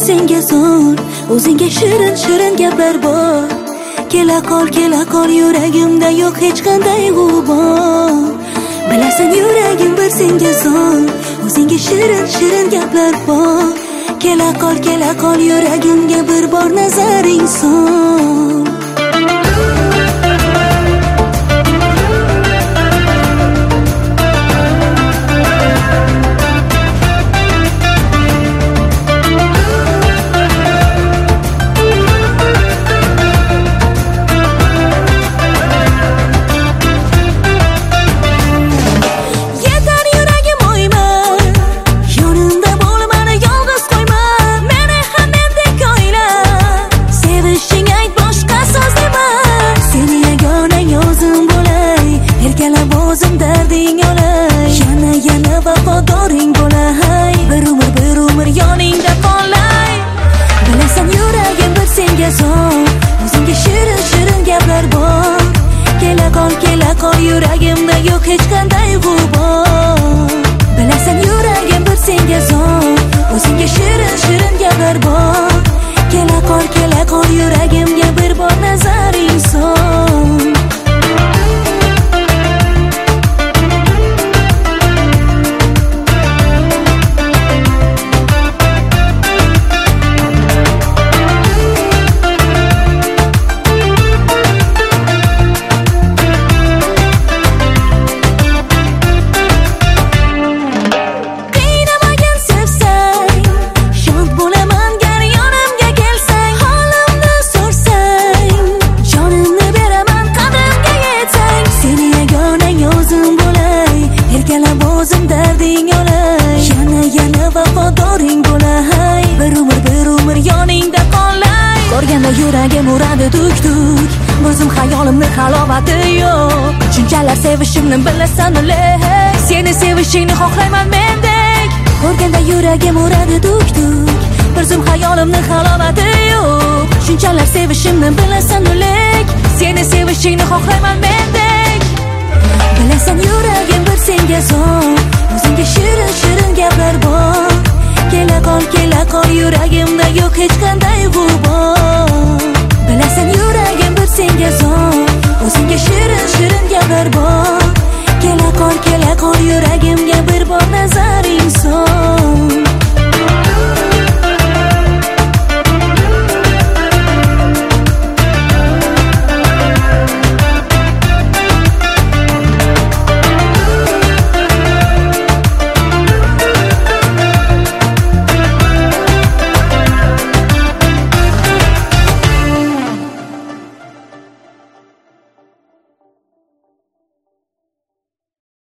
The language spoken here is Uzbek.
senga son, o'zingga shirin shirin gaplar bor. Kela qol yuragimda yo'q hech qanday g'ubor. Bilasan yuragim bir senga son, o'zingga shirin shirin gaplar bor. Kela qol yuragimga bir bor nazaring son. Yana vafodoring bo'lay, bir umr yoningda qolay. Bilasan yuragim bir senga son, o'zingga shirin shirin gaplar bor. Kela qol yuragimda yo'q hech qanday g'ubor. Bilasan yuragim bir senga son, o'zingga shirin shirin gaplar bor. Kela qol yuragimga bir bor nazaring son. Yana vafodoring bo'lay, bir umr yoningda qolay. Ko'rganda yuragim uradi duk-duk, o'zim hayolimni halovati yo'q. Shunchalar sevishimni bilasan lek, seni sevishingni xohlayman mendek. Ko'rganda yuragim uradi duk-duk, o'zim hayolimni halovati yo'q. Shunchalar sevishimni bilasan lek, seni sevishingni xohlayman mendek. Bilasan yuragim bir senga son, o'zingga shirin shirin gaplar bor. Kela qol yuragimda yo'q hech qanday g'ubor.